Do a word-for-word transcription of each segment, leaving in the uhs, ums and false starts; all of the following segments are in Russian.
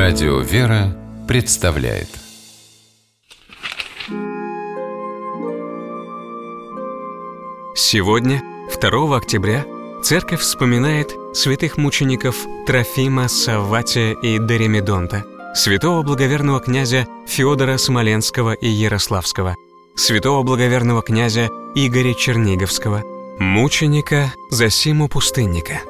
Радио «Вера» представляет. Сегодня, второго октября, Церковь вспоминает святых мучеников Трофима, Савватия и Доримедонта, святого благоверного князя Феодора Смоленского и Ярославского, святого благоверного князя Игоря Черниговского, мученика Зосиму Пустынника.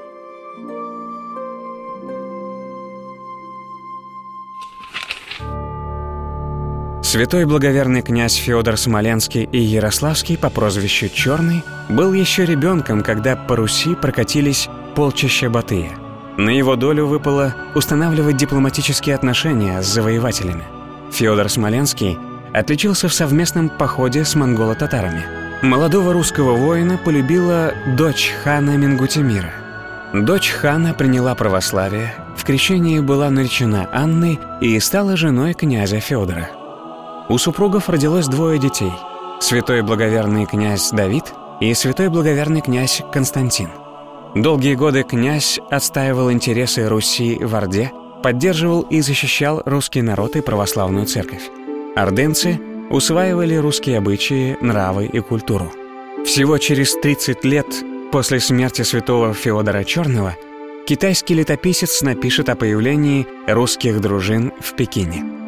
Святой благоверный князь Феодор Смоленский и Ярославский по прозвищу Черный был еще ребенком, когда по Руси прокатились полчища Батыя. На его долю выпало устанавливать дипломатические отношения с завоевателями. Феодор Смоленский отличился в совместном походе с монголо-татарами. Молодого русского воина полюбила дочь хана Мингу-Тимира. Дочь хана приняла православие, в крещении была наречена Анной и стала женой князя Феодора. У супругов родилось двое детей – святой благоверный князь Давид и святой благоверный князь Константин. Долгие годы князь отстаивал интересы Руси в Орде, поддерживал и защищал русский народ и православную церковь. Ордынцы усваивали русские обычаи, нравы и культуру. Всего через тридцать лет после смерти святого Феодора Черного китайский летописец напишет о появлении русских дружин в Пекине.